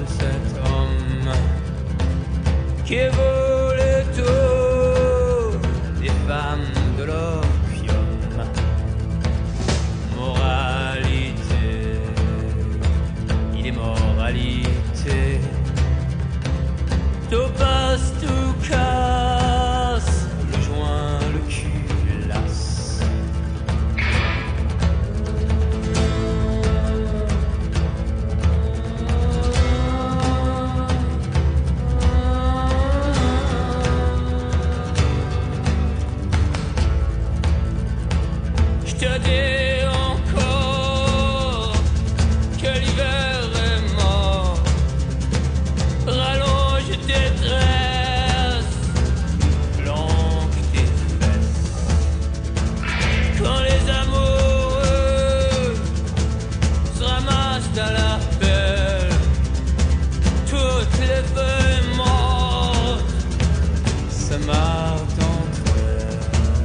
de cet homme qui est volé tôt des femmes de l'opium. Moralité, il est moralité. Tout passe, tout casse, le joint, le culasse. Je te dis encore que l'hiver est mort. Rallonge tes tresses, longue tes fesses. Quand les amoureux se ramassent à l'appel, toutes les feuilles mortes se marrent entre elles.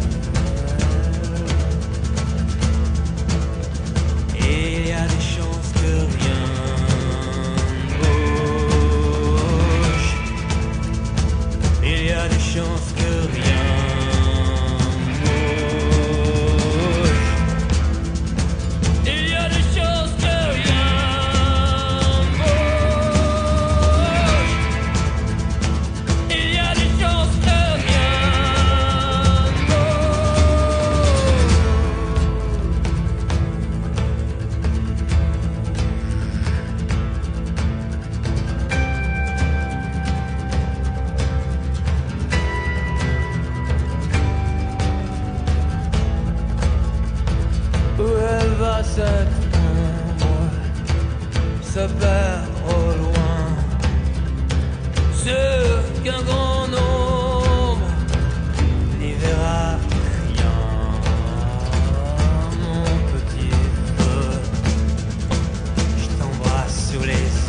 Et il y a des chances que rien ne bouge. Il y a des chances que rien ne bouge. Il y a des chances que rien ne bouge. Il y a des chances que rien ne Où elle va cette ombre se perd au loin, sûr qu'un grand nombre n'y verra rien. Mon petit feu, je t'embrasse sous les